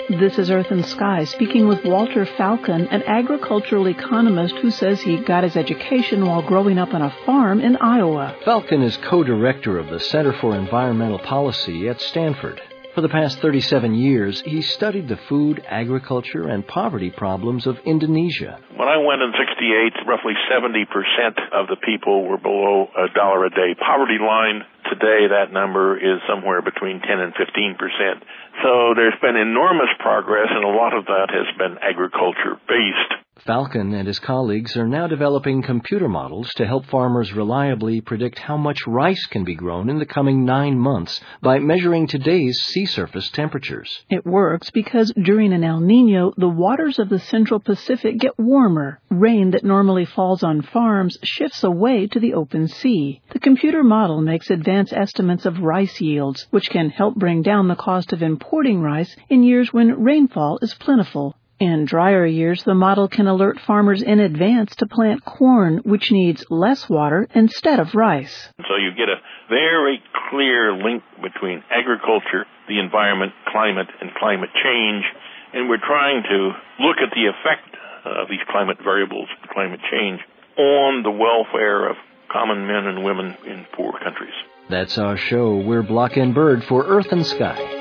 This is Earth and Sky, speaking with Walter Falcon, an agricultural economist who says he got his education while growing up on a farm in Iowa. Falcon is co-director of the Center for Environmental Policy at Stanford. For the past 37 years, he studied the food, agriculture, and poverty problems of Indonesia. When I went in 68, roughly 70% of the people were below $1 a day poverty line. Today, that number is somewhere between 10 and 15%. So there's been enormous progress, and a lot of that has been agriculture-based. Falcon and his colleagues are now developing computer models to help farmers reliably predict how much rice can be grown in the coming 9 months by measuring today's sea surface temperatures. It works because during an El Niño, the waters of the Central Pacific get warmer. Rain that normally falls on farms shifts away to the open sea. The computer model makes advanced estimates of rice yields, which can help bring down the cost of importing rice in years when rainfall is plentiful. In drier years, the model can alert farmers in advance to plant corn, which needs less water instead of rice. So you get a very clear link between agriculture, the environment, climate, and climate change, and we're trying to look at the effect of these climate variables, climate change, on the welfare of common men and women in poor countries. That's our show. We're Block and Bird for Earth and Sky.